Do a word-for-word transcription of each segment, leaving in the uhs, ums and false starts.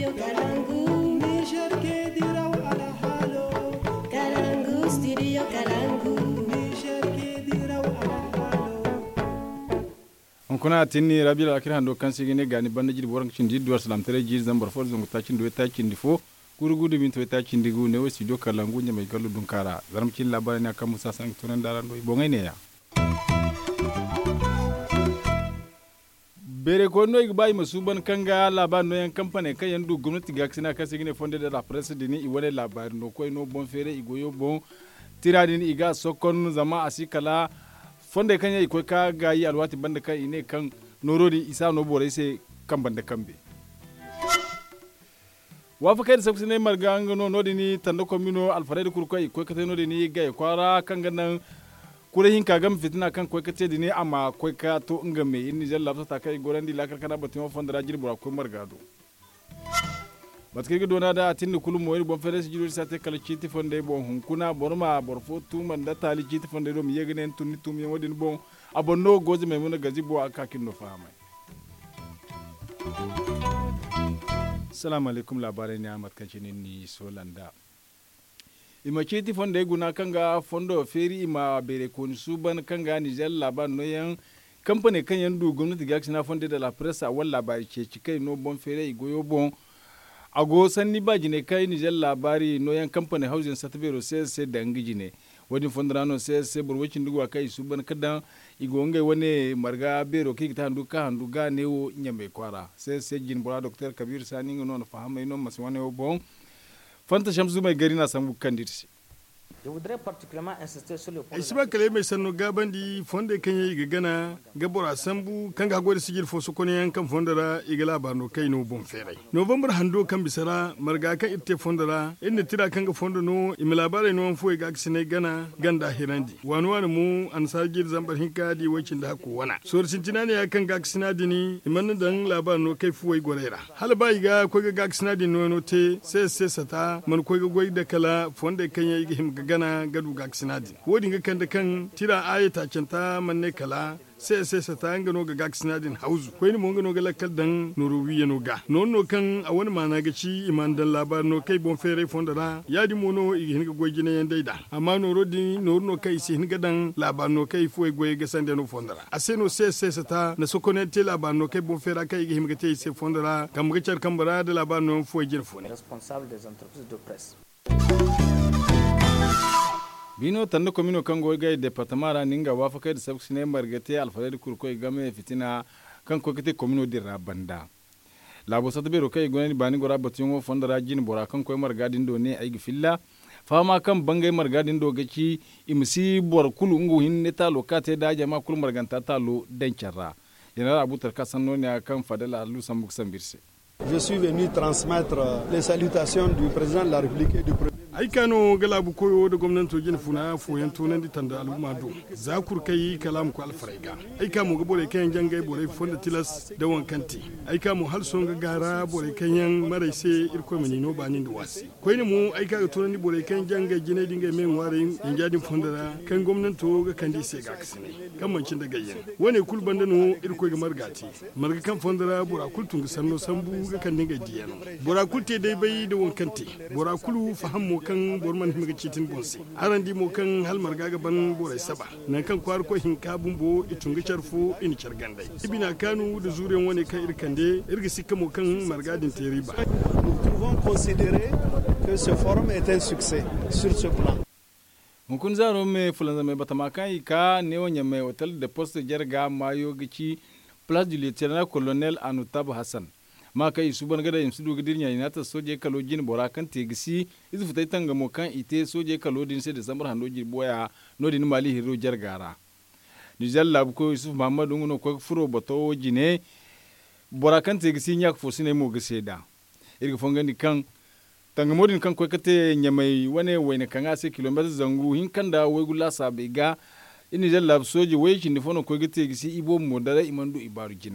studio Kalangu. Niger ke diraw ala halo. Kalangu, studio Kalangu. Niger ke diraw ala halo. On kuna tinni rabil akira hando kan sigine gani banda jidi boran cindi duwar salam tere jidi zambar for zongo ta cindi ta cindi fo gurugu de min to ta cindi gu ne wo studio Kalangu nya mai gallu dun kara zaram cin labarin akan musa san tunan daran do bo ne ya bere ko no igbai masuban kanga labar no yan kampane kan yandu gwamnati ga sina kan sigine fonde de la presse dini i wale labar no ko no bon fere igoyo bon tiradini iga sokon zama asikala fonde kan yayi ko ka ga yi alwati banda kan ine kan norodi isa no bore sai kan banda kambe wa fa kai da sabsi ne marga ngano nodi ni tanda komino alfarede kurkoi ko ka nodi ni ga kwara kan ganan kure hin ka gam fitina kan ko ka dini amma ko ka to ngame in jalla ta kai gorandi la karkana batimo fonda rajir bura ko margado batkirga dona da tinni kulum moyi bon fere jiru sate kala citi fonde bon hunkuna borma borfo tuman da tali citi fonde do mi yegnen tunni tum ye wodin bon abonno gozi me mun gazi bo aka kinno fama assalamu alaikum labarai ne amat kancin ni solanda ima citi fonde guna kanga fondo feri ima bere kon suban kanga ni jalla ban no yan company kan yandu gwamnati ga na fonde da la presse walla ba ce cikai no bon fere igoyo bon ago sanni ba jine kai ni jal labari no yan company housing certificate sai sai da ngiji ne wani fondrano sai sai burwacin duwa kai su ban kadan igo ngai wani marga bero ki ta handu ka handu ga ne wo nyambe kwara sai sai jin bura docteur kabir sani ngono na fahama ino maswane wo bon fanta shamsu mai gari na samu kandirsi Je voudrais particulièrement insister sur le point. Isiba kale mai sanno gabandi fonde kanye iga gana gabora sambu kanga gode sigir fo sokone yan kan fondara igala barno kai no bon fere. November hando kan bisara marga kan itte fondara inda tira kanga fondo no imilabare no fo iga aksine gana ganda hirandi. Wanu wanu mu an sagir zambar hinka di wacin da ko wana. Sor sintinane ya kan gaksina dini iman dan labar no kai fuwai gorera. Hal ba iga ko ga gaksina dini no te sai sai sata man ko ga goyi da kala fonde kanye iga him gana gadu ga sinadi wodi ga kan da kan tira ayata canta manne kala sai sai sa ta ngano ga sinadin hauzu ko ni mo ngano ga lakal dan noruwiya no ga non no kan a wani mana ga ci iman dan labar no kai bon fere fondara yadi mono igi hin ga goyi ne yan daida amma no rodi no no kai sai hin ga dan labar no kai foi goyi ga sande no fondara ase no sai sai sa ta na sokone te labar no kai bon fere kai igi hin ga te sai fondara kam ga char kambara da labar no foi jirfone responsable des entreprises de presse. bino tanda komino kango ga departement ra ninga wafa kai da sabsi ne margate alfarede kurko game fitina kan ko kete komino dirra banda labo sata bero kai goni bani gora batun fonda rajin bora kan ko margadin do ne ai filla fama kan bangai margadin do gaci imsi bor kulu ngu hinne ta lokate da jama kul marganta talo dancarra general abutar kasanno ne kan fadala lu sambuk sambirse. Je suis venu transmettre les salutations du président de la République et du premier aikano galabu koyo da gwamnati jin funa foyan tonan di tanda al'umma do zakur kai kalam ko alfaraiga aika mu ga bore kayan jangai bore fonda tilas da wankanti aika mu hal son ga gara bore kayan maraise irko mini no banin da wasi koi ne mu aika ga tonan di bore kayan jangai jine dinga men ware in jadi fonda kan gwamnati ga kandi se ga kasine kan mancin da gayyen wane kul banda no irko ga margati marga kan fonda bora kultun sanno sambu ga kan dinga diyano bora kulte dai bai da wankanti bora kulu fahammu kan borman himiga citin bonsi arandi mo kan hal marga ban borai saba nan kan kwar ko hin kabun bo itunga charfo in chargandai ibina kanu da zuren wani kan irkande irga sikka mo kan margadin teriba. Nous pouvons considérer que ce forum est un succès sur ce plan. mun kun zaro me fulanza me batama kan ka ne wonya me hotel de poste jarga mayo gici place du lieutenant colonel Anutab Hassan ma kai su ban gada imsu duga dirnya ina ta soje kalo jin bora kan tegisi izu futai tanga mo kan ite soje kalo din sai December hando ji boya no din mali hiro jargara ni jalla ko Yusuf Muhammadu ngono ko furo bato jine bora kan tegisi nyak fo sine mo giseda irga fongandi kan tanga modin kan ko kate nyamai wane wayne kan ase kilometer zangu hin kan da wegula sabiga ini jalla soje wai kin fono ko gite gisi ibo mo dare imandu ibaru jina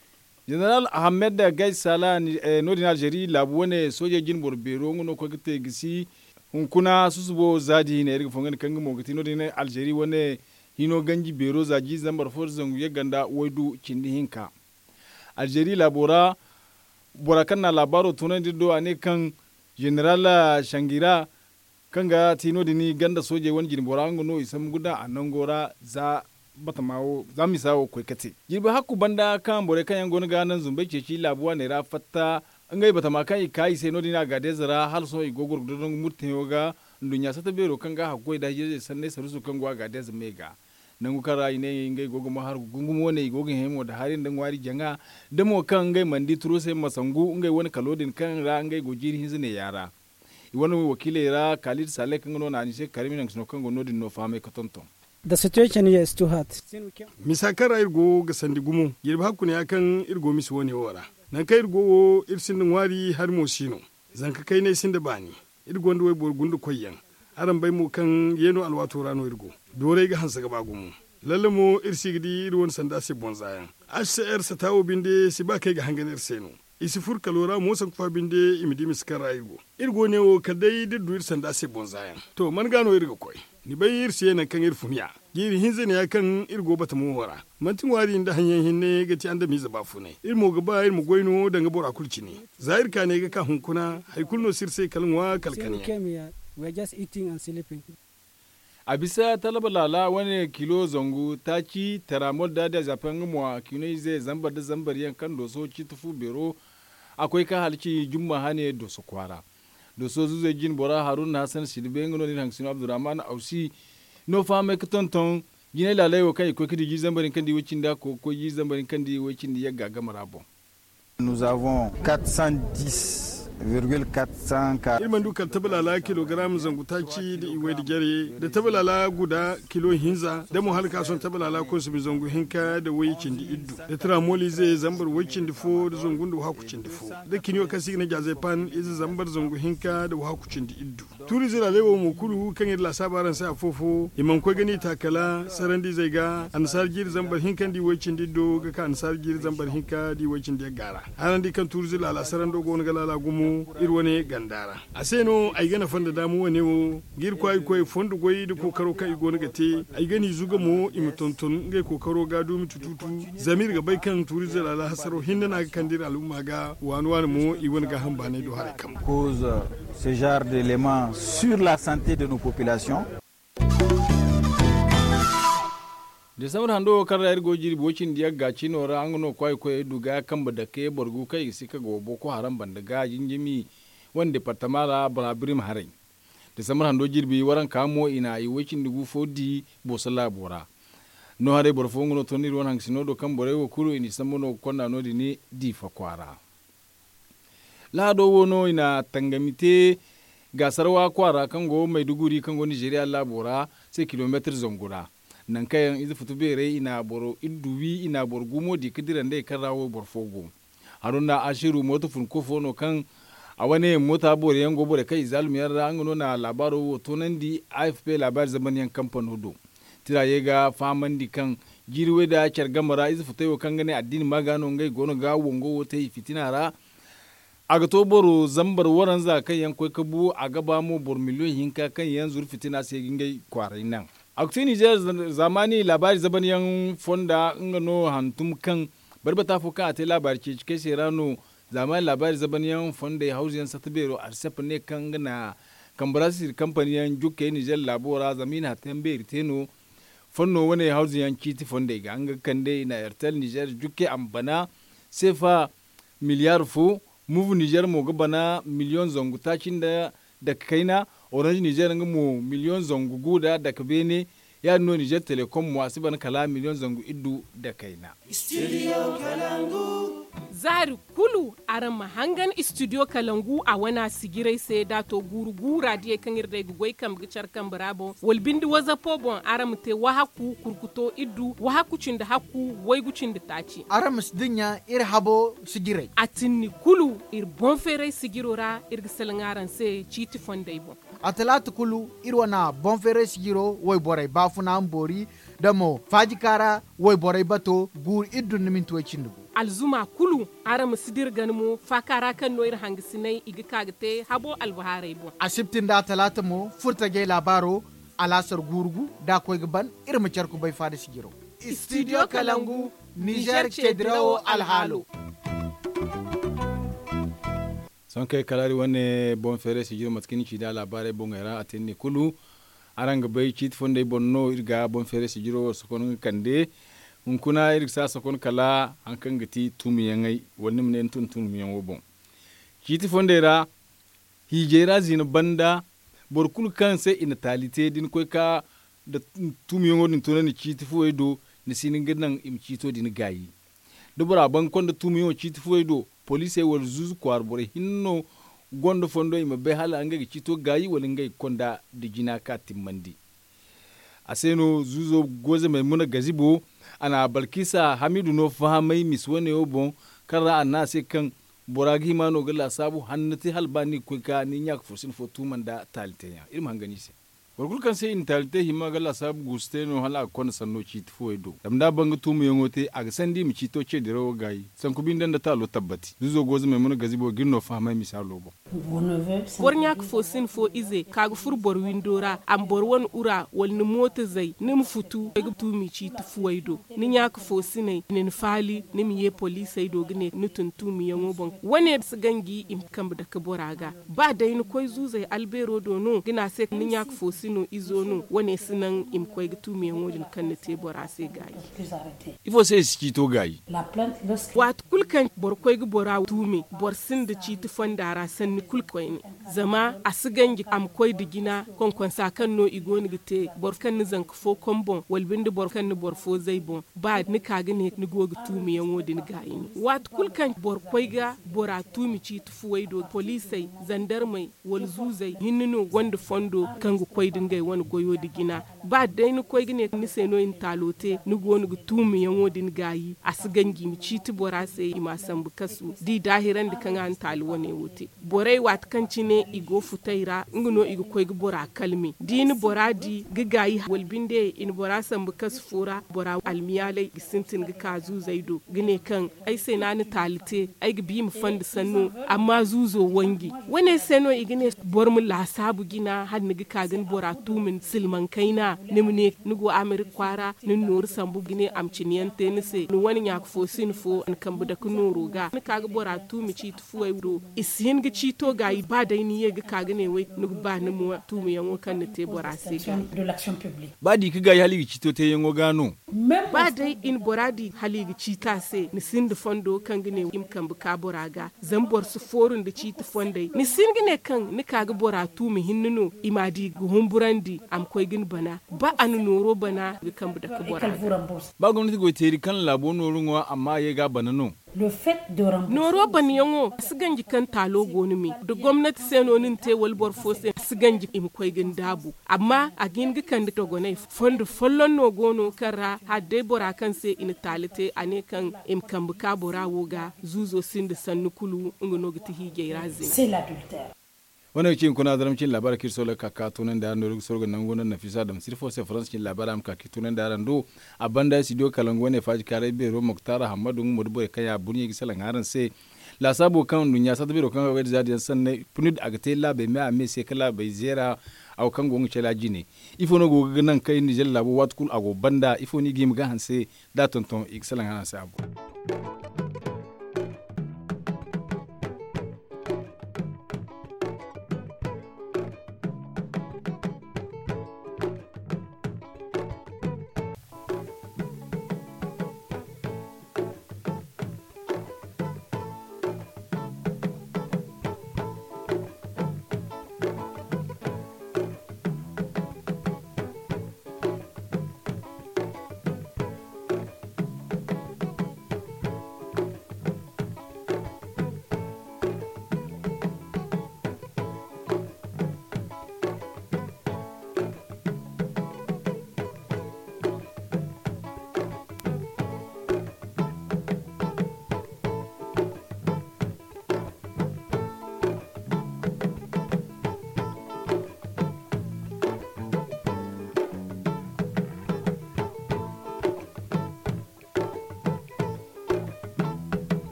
General Ahmed Gai Sala eh, Nodin Algerie labu wane soje jin borbero ngono ko gite gisi hunkuna susubo zadi ne irga fongan kan mo gite Nodin Algerie wane hino ganji bero zaji zambar for zangu ya ganda waidu cindi hinka Algerie labora borakan na labaro tunan dido ane kan general Shangira kan ga tino dini ganda soje wani jini borango no isam guda anan gora za bata mawo za mi sawo kwekete girbe hakku banda kan bore kan yango ga nan zumbe ce ci labuwa ne ra fatta an gai bata makai kai sai no dina ga dezara hal so igogor dodon murtin yoga dunya sata bero kan ga hakko da je sanne sarusu kan gwa ga dez mega nan ku kara ine ngai gogo ma har gungumo ne igogin hemo da harin dan wari janga da mo kan ngai mandi turo sai masangu ngai wani kalodin kan ra ngai gojiri hinzine yara wani wakile ra Khalid Saleh kan no na ni sai karimi nan kan go nodin no fame ka tonton. The situation here is too hard. Misakara irgo ga sandi gumo yirba hakku ne akan irgo mis woni wora nan kai irgo irsin din wari har mo sino zanka kai ne sin da bani irgo ndo bor gundu koyyan aran bai mu kan yeno alwato rano irgo dore ga hansa gaba gumo lalle mo irsi gidi irwon sanda se bonzayan H C R sa tawo binde si ba kai ga hangan irseno isi fur kalora mo san kwa binde imidi miskara irgo irgo ne o kadai diddu irsan da se bonzayan to man gano irgo koy ni bai irsi yana kan irfumiya giri hinze ne kan irgo bata mu wara mantin wari inda hanyen hinne ga ti anda mi zaba fune irmo gaba irmo goino danga bora kulci ne zahir ka ne ga ka hunkuna haikulno sirse kalnwa kalkaniya we are just eating and sleeping. A bisa talabalala wani kilo zongu ta ci taramol da da zafin mu kino zai zambar da zambar yankan doso ci tufu bero akwai ka halci jumma hane doso kwara doso zuzai jin bora harun hasan shidbe ngono ni hangsino abdurrahman ausi no fame katonton gine lalai wa kai ko kidi ji zambarin kan di wacin da ko ko ji zambarin kan di wacin da ya gaga marabo. Nous avons quatre cent dix virgule quatre cent ka irman duka tabalala kilogram zangutaci da iwe da gere da tabalala guda kilo hinza da mu halka son tabalala ko su zangu hinka da wayicin da iddu da tramoli zai zambar wayicin da fo da zangun da hakucin da fo da kinyo kasi na jaze pan izi zambar zangu hinka da hakucin da iddu turi zira lewo mu kulu kan yalla sabaran sai afofo imam ko gani takala sarandi zai ga ansar gir zambar hinkan di wayicin da iddo ga ka ansar gir zambar hinka di wayicin da gara hanan di kan turi zira la sarando go ga lala gumu irwane gandara aseno ay gana fanda damu wane wo gir kwai kwai fondu goyi da kokaro kai gona gate ay gani zuga mo imutonton ngai kokaro ga do mitututu zamir ga bai kan turi zala la hasaro hinna na kandir al'umma ga wani wani mo iwan ga hamba ne do hare kam cause ce genre d'éléments sur la santé de nos populations. da samar hando kan rayar gojiri bocin da ya gaci nora an gano kwai kwai duga kan ba da ke borgu kai sika go boko haram bandaga jinjimi wanda patamara brabirim harai da samar hando jirbi waran kamo ina yi wacin dugu fodi bosala bora no hare borfo ngono toni ron hang sinodo kan bore wo kuru ini samono konna no dini di fakwara la do wono ina tangamite gasarwa kwara kan go maiduguri kan go Nigeria labora sai kilometer zongura nan kayan izi futu bere ina boro iduwi ina bor gumo di kidiran dai kan rawo bor fogo haruna ashiru moto fun ko fono kan a wani mota bore yango bore kai zalmiyar rangono na labaro to nan di A F P labar zaman yan kamfano do tira yega faman di kan jirwe da kyar gamara izi futu yo kan gane addini magano ngai gono ga wongo wote fitinara aga to boro zambar waran za kan yan koi kabu a gaba mu bor miliyon hinka kan yan zur fitina sai gingai kwarai nan akwai Nijar zamani labari zaban yan fonda ngano hantum kan barbata fuka ate labari ce cike serano zamani labari zaban yan fonda ya hauzi yan satbero arsef ne kan gana kambarasi company yan juke Nijar labora zamina tembe riteno fonno wani hauzi yan kiti fonda ga an kan dai na Airtel Nijar juke ambana sefa miliyar fu move Nijar mo gabana miliyon zongu tacin da da kaina Orange Niger mu miliyon zangu guda da kabene ya no Niger Telecom mu asiban kala miliyon zangu iddu da kaina. Studio Kalangu. Zari kulu aran mahangan studio Kalangu a wana sigirai sai dato guru gura die kan irde gugoi kam gicar kan brabo wal bindi waza pobon aram te wahaku kurkuto iddu wahaku cinda haku wai gucin da taci. Aram dinya ir habo sigirai. Atinni kulu ir bon fere sigirora ir gisalangaran sai chiti fondai bon. Atalatu kulu irwana bonfere sigiro woy boray bafuna ambori damo fajikara woy boray bato gur iddu nimin to cindugo alzuma kulu aram sidir ganmu fakara kan noir hangisinai igikagte habo albahare bo asiptin da talata mo furta ge labaro alasar gurgu da koy gaban irma charku bay fada sigiro studio Kalangu Niger Chedrao alhalo son kai kalari wane bon fere si jiro matkini ci da labare bon era atenne kulu aranga bay ci fonde bonno irga bon fere si jiro sokon kande hunkuna irga sokon kala hankan gati tumi yangai wonni minen tun tun yan wo bon ci fonde ra hijera zina banda borkul kan sai ina talite din koy ka da tumi yango din tunani ci fo do ni sinin gidan im cito din gayi dubura ban kon da tumi yango ci fo do police wal zuzu kwar bore hinno gondo fondo ima be hala anga cito gayi wala ngai konda de jina ka timmandi aseno zuzo goze mai muna gazibo ana balkisa hamidu no fahamai miswane obon kara anase kan boragi mano gala sabu hannati halbani kuka ni nyak fursin fotu manda talteya ilma hangani se wargul kan sai in talte hima gala sabu gusteno hala kon sanno citi foedo damda banga tumu yongote aga sandi mi cito ce diro gayi san kubin dan da talo tabbati zuzo gozo mai mun gazibo ginno fahama misalo bo bor nyak fo sin fo ize kaga fur bor windora am bor won ura wal ni mota zai nim futu ga tumi citi foedo ni nyak fo sinai nin fali nim ye police ai dogne nutun tumi yongo bon wane su gangi im kamba da kaboraga ba dai ni koy zuzai albero dono gina se ni nyak fo no izono wane sinan im koy gitu me ngodin kan te bora se gayi ifo se ski to gayi wat kulkan bor koy bora tumi bor sin da ci tu fandara san ni kul koy ni zama asigangi am koy digina kon kon sa kan no igoni gite bor kan ni zank fo kombon wal bindi bor kan ni bor fo zai bon ba ni kaga ne ni go gitu me ngodin gayi ni wat kulkan bor koy ga bora tumi ci tu fuwaido police zandarmai wal zuzai hinno wanda fondo kan koy dingai wani goyo digina ba dai ni koy gine ni seno in talote ni gonu tumi yango din gayi asigangi mi citi bora sai ima sambu kasu di dahiran da kan an talo wane wote borai wat kanci ne igo futaira nguno igo koy bora kalmi di ni bora di gigayi walbinde in bora sambu kasu fura bora almiyale gisintin ga kazu zaido gine kan ai sai na ni talite ai gi bi mu fanda sanno amma zuzo wangi wane seno igine bor mu la sabu gina har ni ga kagan bora tumin silman kaina nimne nugo amerik kwara nin nur sambu gine amciniyan tenise ni wani nyak fo sin fo an kambu da kunuru ga ni kaga bora tumi ci tufu ai do isin gi ci to ga ba dai ni ye ga kaga ne wai nugo ba ni mu tumi yango kan te bora se ga ba di kiga hali ci to te yango gano ba dai in boradi hali gi ci ta se ni sin da fondo kan gine im kambu ka bora ga zambor su forun da ci tu fondai ni sin gine kan ni kaga bora tumi hinnuno imadi humburandi am koy gin bana ba anu noro bana ga kambu da kabora ba gwamnati go teri kan labo noro ngwa amma ye ga bana no le fait de rembourser noro ban yango siganji kan talo gonu mi da gwamnati seno nin te wal bor fose siganji im koy gin dabu amma a gin ga kan to gonai fondo follon no gono kara hadde bora kan se in talite ane kan im kambu ka bora woga zuzo sinde sannu kulu ngono giti hige razin c'est l'adultère. wannan cin kuna zaram cin labarar kirso la kaka tunan da no sorgo nan gonan nafisa da misir fo se france cin labarar am kaki tunan da rando abanda studio kalango ne faji kare be ro muktara hamadu mudbo kaya bunye gisalan haran se la sabo kan dunya sa biro kan wadi zadi sanne punid agate la be me ame se kala be zera aw kan gongu cela jine ifo no go nan kai ni jella bo watkul ago banda ifo ni gim ga hanse da tonton gisalan haran se abo